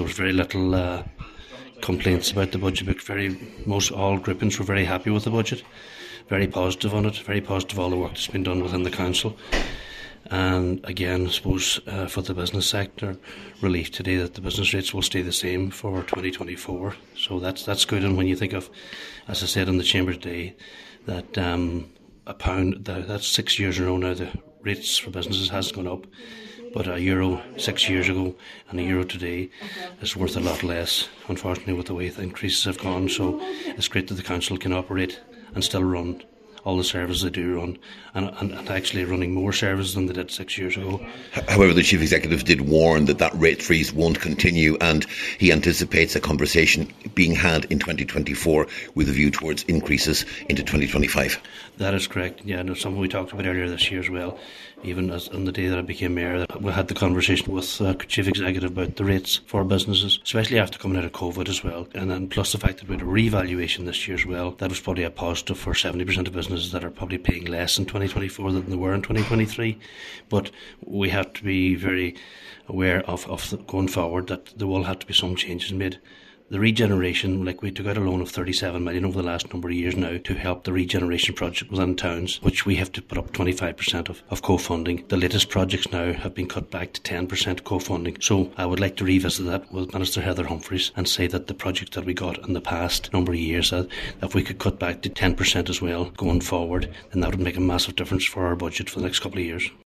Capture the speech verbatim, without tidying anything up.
there was very little uh, complaints about the budget, but very most all groupings were very happy with the budget, very positive on it, very positive all the work that's been done within the council. And again, I suppose uh, for the business sector, relief today that the business rates will stay the same for twenty twenty-four. So that's that's good. And when you think of, as I said in the Chamber today, that um, a pound, that, that's six years in a row now, the rates for businesses has gone up. But a euro six years ago and a euro today is worth a lot less, unfortunately, with the way the increases have gone. So it's great that the council can operate and still run all the services they do run, and, and, and actually running more services than they did six years ago. However, the Chief Executive did warn that that rate freeze won't continue, and he anticipates a conversation being had in twenty twenty-four with a view towards increases into twenty twenty-five. That is correct. Yeah, no, something we talked about earlier this year as well. Even as on the day that I became mayor, we had the conversation with the uh, Chief Executive about the rates for businesses, especially after coming out of COVID as well. And then plus the fact that we had a revaluation this year as well. That was probably a positive for seventy percent of businesses that are probably paying less in twenty twenty-four than they were in twenty twenty-three. But we have to be very aware of, of the, going forward that there will have to be some changes made. The regeneration, like we took out a loan of thirty-seven million over the last number of years now to help the regeneration project within towns, which we have to put up twenty-five percent of, of co-funding. The latest projects now have been cut back to ten percent co-funding. So I would like to revisit that with Minister Heather Humphreys and say that the projects that we got in the past number of years, that if we could cut back to ten percent as well going forward, then that would make a massive difference for our budget for the next couple of years.